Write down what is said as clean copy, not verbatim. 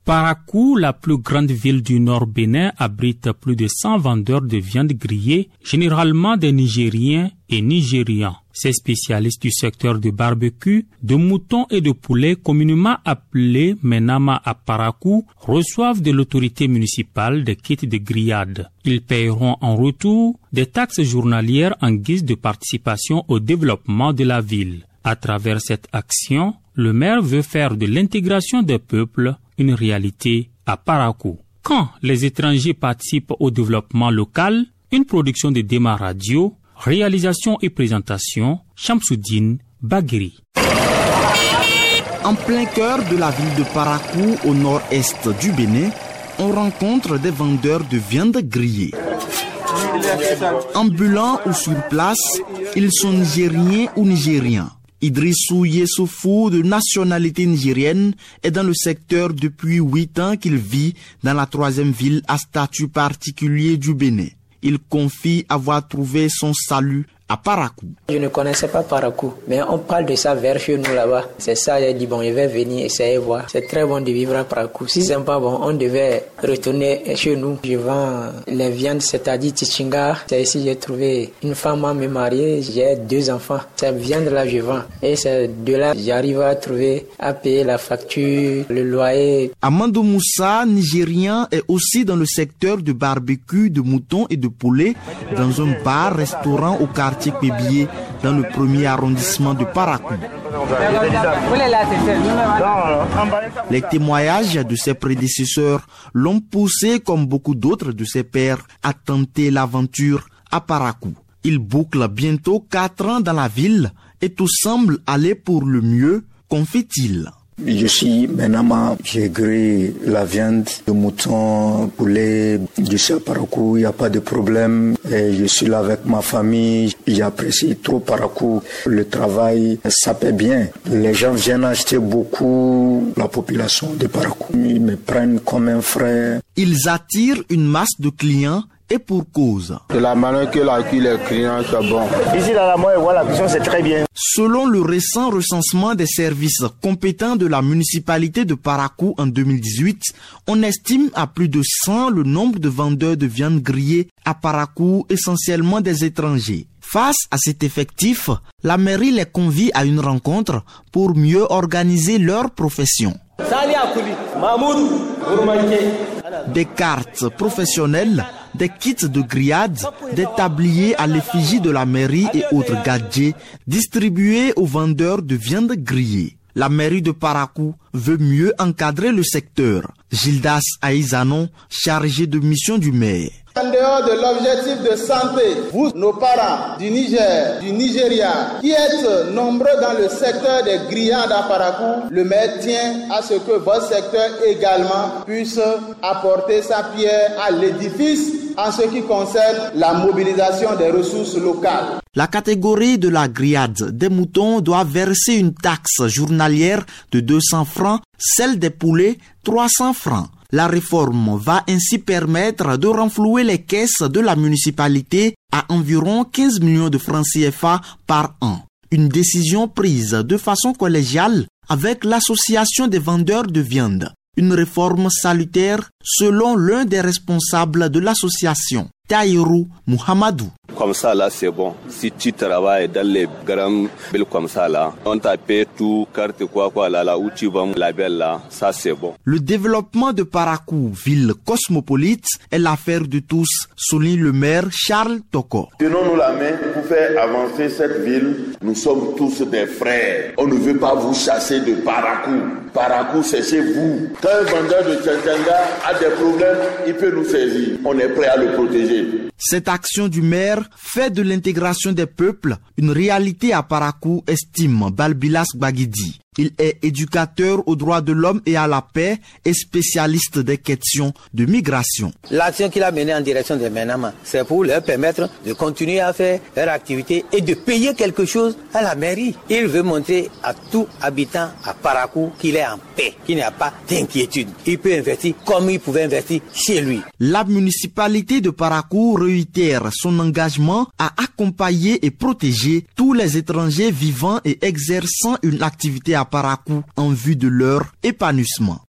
Parakou, la plus grande ville du Nord Bénin, abrite plus de 100 vendeurs de viande grillée, généralement des Nigériens et Nigérians. Ces spécialistes du secteur de barbecue, de moutons et de poulets, communément appelés Menama à Parakou, reçoivent de l'autorité municipale des kits de grillade. Ils paieront en retour des taxes journalières en guise de participation au développement de la ville. À travers cette action, le maire veut faire de l'intégration des peuples une réalité à Parakou. Quand les étrangers participent au développement local, une production de Dema Radio, réalisation et présentation, Shamsuddin Bagheri. En plein cœur de la ville de Parakou, au nord-est du Bénin, on rencontre des vendeurs de viande grillée. Ambulants ou sur place, ils sont nigériens ou nigériens. Idrissou Yessoufou, de nationalité nigérienne, est dans le secteur depuis 8 ans qu'il vit dans la 3e ville à statut particulier du Bénin. Il confie avoir trouvé son salut à Parakou. Je ne connaissais pas Parakou, mais on parle de ça vers chez nous là-bas. C'est ça, j'ai dit bon, je vais venir essayer voir. C'est très bon de vivre à Parakou. Si c'est pas bon, on devait retourner chez nous. Je vends les viandes, c'est-à-dire tichinga. C'est ici j'ai trouvé une femme à me marier. J'ai 2 enfants. Cette viande-là, je vends. Et c'est de là j'arrive à trouver, à payer la facture, le loyer. Amandou Moussa, nigérien, est aussi dans le secteur de barbecue, de moutons et de poulets, dans un bar-restaurant au quartier Pébier, dans le 1er arrondissement de Parakou. Les témoignages de ses prédécesseurs l'ont poussé, comme beaucoup d'autres de ses pairs, à tenter l'aventure à Parakou. Il boucle bientôt 4 ans dans la ville et tout semble aller pour le mieux, confie-t-il. Je suis Menama, j'ai grillé la viande, le mouton, poulet. Je suis à Parakou, il n'y a pas de problème. Et je suis là avec ma famille, j'apprécie trop Parakou. Le travail, ça paie bien. Les gens viennent acheter beaucoup, la population de Parakou. Ils me prennent comme un frère. Ils attirent une masse de clients. Et pour cause. De la manière que la cuit les clients, c'est bon. Ici, dans la Moye, la cuisson, c'est très bien. Selon le récent recensement des services compétents de la municipalité de Parakou en 2018, on estime à plus de 100 le nombre de vendeurs de viande grillée à Parakou, essentiellement des étrangers. Face à cet effectif, la mairie les convie à une rencontre pour mieux organiser leur profession. Des cartes professionnelles, des kits de grillade, des tabliers à l'effigie de la mairie et autres gadgets distribués aux vendeurs de viande grillée. La mairie de Parakou veut mieux encadrer le secteur. Gildas Aïzanon, chargé de mission du maire. En dehors de l'objectif de santé, vous, nos parents du Niger, du Nigeria, qui êtes nombreux dans le secteur des grillades à Parakou, le maire tient à ce que votre secteur également puisse apporter sa pierre à l'édifice en ce qui concerne la mobilisation des ressources locales. La catégorie de la grillade des moutons doit verser une taxe journalière de 200 francs, celle des poulets 300 francs. La réforme va ainsi permettre de renflouer les caisses de la municipalité à environ 15 millions de francs CFA par an. Une décision prise de façon collégiale avec l'association des vendeurs de viande. Une réforme salutaire selon l'un des responsables de l'association, Taïrou Muhammadou. Comme ça là c'est bon. Si tu travailles dans les grandes villes comme ça là, on t'appelle tout, carte quoi là où tu vas la belle là, ça c'est bon. Le développement de Parakou, ville cosmopolite, est l'affaire de tous, souligne le maire Charles Toko. Tenons-nous la main pour faire avancer cette ville. Nous sommes tous des frères. On ne veut pas vous chasser de Parakou. Parakou c'est chez vous. Quand un vendeur de Tchantanga a des problèmes, il peut nous saisir. On est prêt à le protéger. Cette action du maire fait de l'intégration des peuples une réalité à Parakou, estime Balbilas Baguidi. Il est éducateur aux droits de l'homme et à la paix et spécialiste des questions de migration. L'action qu'il a menée en direction des Menama, c'est pour leur permettre de continuer à faire leur activité et de payer quelque chose à la mairie. Il veut montrer à tout habitant à Parakou qu'il est en paix, qu'il n'y a pas d'inquiétude. Il peut investir comme il pouvait investir chez lui. La municipalité de Parakou réitère son engagement à accompagner et protéger tous les étrangers vivant et exerçant une activité à Parakou en vue de leur épanouissement.